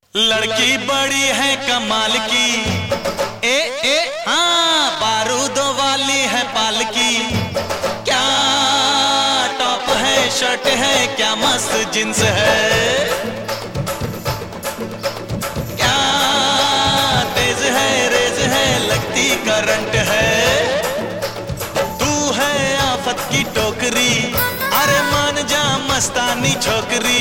लड़की बड़ी है कमाल की, हाँ बारूदों वाली है पालकी। क्या टॉप है, शर्ट है, क्या मस्त जींस है, क्या तेज है, रेज है, लगती करंट है। तू है आफत की टोकरी, अरे मान जा मस्तानी छोकरी।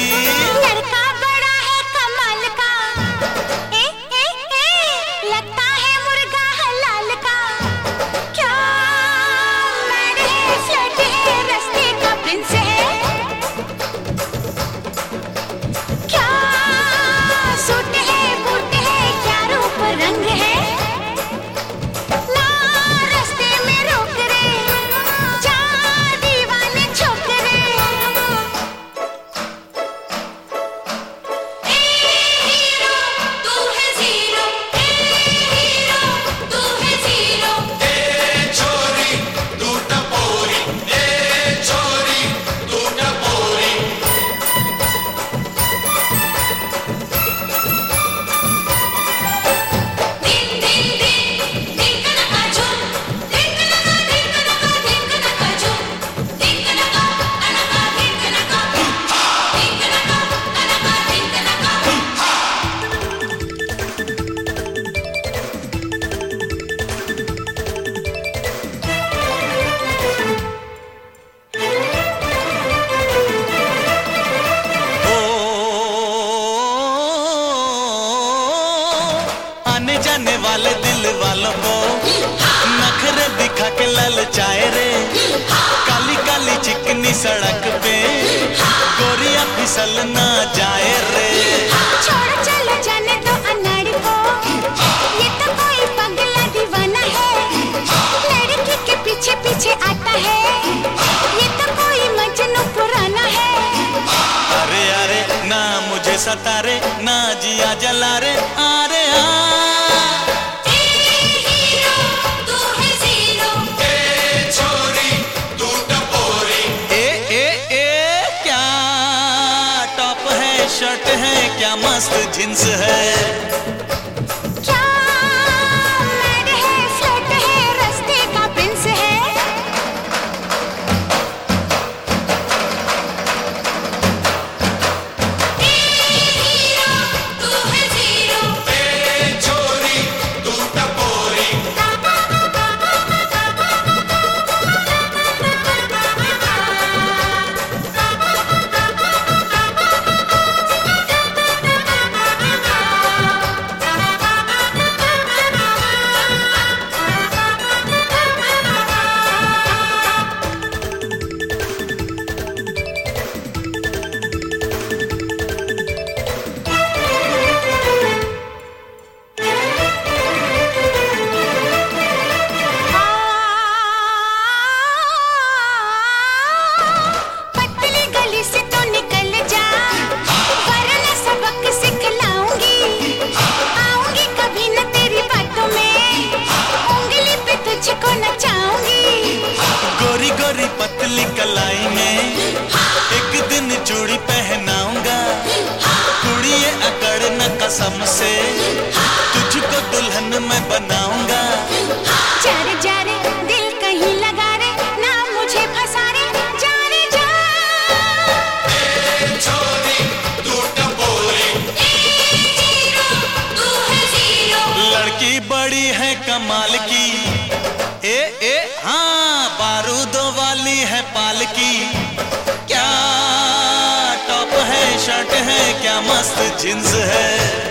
जाने वाले दिल वालों को नखरे दिखा के ललचाए रे। काली काली चिकनी सड़क पे गोरियां फिसल ना जाए रे। छोड़ चलो जाने दो अनाड़ी को, ये तो कोई पगला दीवाना है। लड़की के पीछे पीछे आता है, ये तो कोई मजनू पुराना है। अरे अरे ना मुझे सतारे, ना जिया जला रे। अरे शर्ट है, क्या मस्त जींस है, क्या मैड है, फ्लर्ट है, रास्ते का प्रिंस है। हीरो तू है जीरो, छोरी तू टपोरी। गोरी गोरी पतली कलाई में एक दिन चूड़ी पहनाऊंगा। कुड़िए अकड़ न कसम से तुझको दुल्हन में बनाऊंगा। जारे जारे दिल कहीं लगा रे, ना मुझे फंसा रे। जारे जा छोरी तू टपोरी, हीरो तू है जीरो। लड़की बड़ी है कमाल की, हाँ बारूदों वाली है पालकी। क्या टॉप है, शर्ट है, क्या मस्त जींस है,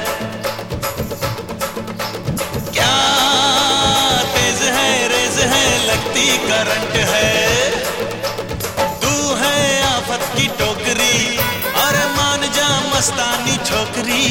क्या तेज है, रेज है, लगती करंट है। तू है आफत की टोकरी, और मान जा मस्तानी छोकरी।